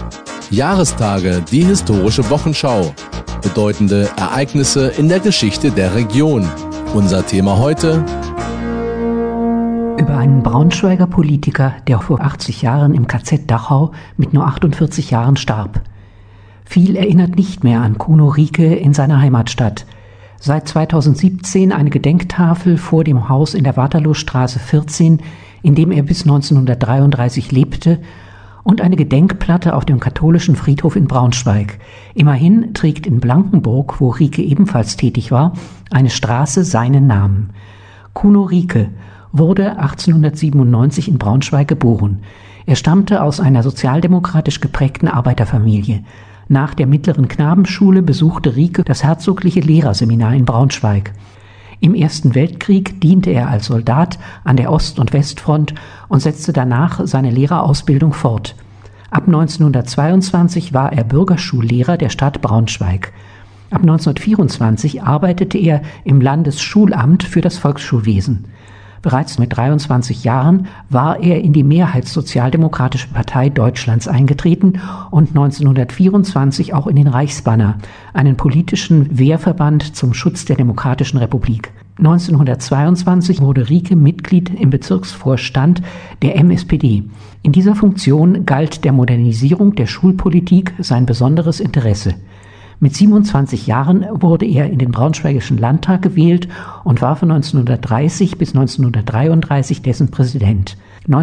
Jahrestage, die historische Wochenschau. Bedeutende Ereignisse in der Geschichte der Region. Unser Thema heute: über einen Braunschweiger Politiker, der vor 80 Jahren im KZ Dachau mit nur 48 Jahren starb. Viel erinnert nicht mehr an Kuno Rieke in seiner Heimatstadt. Seit 2017 eine Gedenktafel vor dem Haus in der Waterloostraße 14, in dem er bis 1933 lebte, und eine Gedenkplatte auf dem katholischen Friedhof in Braunschweig. Immerhin trägt in Blankenburg, wo Rieke ebenfalls tätig war, eine Straße seinen Namen. Kuno Rieke wurde 1897 in Braunschweig geboren. Er stammte aus einer sozialdemokratisch geprägten Arbeiterfamilie. Nach der mittleren Knabenschule besuchte Rieke das Herzogliche Lehrerseminar in Braunschweig. Im Ersten Weltkrieg diente er als Soldat an der Ost- und Westfront und setzte danach seine Lehrerausbildung fort. Ab 1922 war er Bürgerschullehrer der Stadt Braunschweig. Ab 1924 arbeitete er im Landesschulamt für das Volksschulwesen. Bereits mit 23 Jahren war er in die Mehrheitssozialdemokratische Partei Deutschlands eingetreten und 1924 auch in den Reichsbanner, einen politischen Wehrverband zum Schutz der Demokratischen Republik. 1922 wurde Rieke Mitglied im Bezirksvorstand der MSPD. In dieser Funktion galt der Modernisierung der Schulpolitik sein besonderes Interesse. Mit 27 Jahren wurde er in den Braunschweigischen Landtag gewählt und war von 1930 bis 1933 dessen Präsident.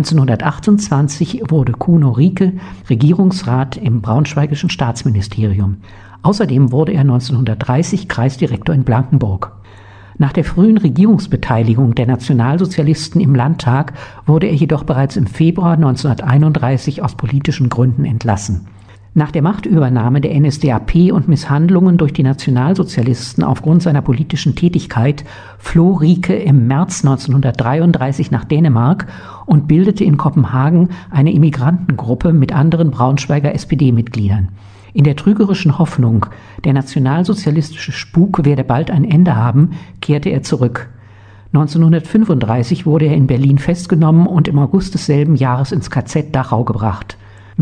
1928 wurde Kuno Rieke Regierungsrat im Braunschweigischen Staatsministerium. Außerdem wurde er 1930 Kreisdirektor in Blankenburg. Nach der frühen Regierungsbeteiligung der Nationalsozialisten im Landtag wurde er jedoch bereits im Februar 1931 aus politischen Gründen entlassen. Nach der Machtübernahme der NSDAP und Misshandlungen durch die Nationalsozialisten aufgrund seiner politischen Tätigkeit floh Rieke im März 1933 nach Dänemark und bildete in Kopenhagen eine Immigrantengruppe mit anderen Braunschweiger SPD-Mitgliedern. In der trügerischen Hoffnung, der nationalsozialistische Spuk werde bald ein Ende haben, kehrte er zurück. 1935 wurde er in Berlin festgenommen und im August desselben Jahres ins KZ Dachau gebracht.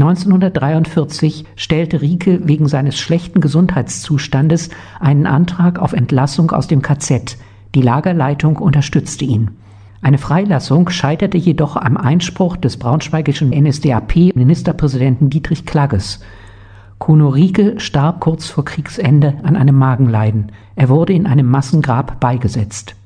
1943 stellte Rieke wegen seines schlechten Gesundheitszustandes einen Antrag auf Entlassung aus dem KZ. Die Lagerleitung unterstützte ihn. Eine Freilassung scheiterte jedoch am Einspruch des braunschweigischen NSDAP-Ministerpräsidenten Dietrich Klagges. Kuno Rieke starb kurz vor Kriegsende an einem Magenleiden. Er wurde in einem Massengrab beigesetzt.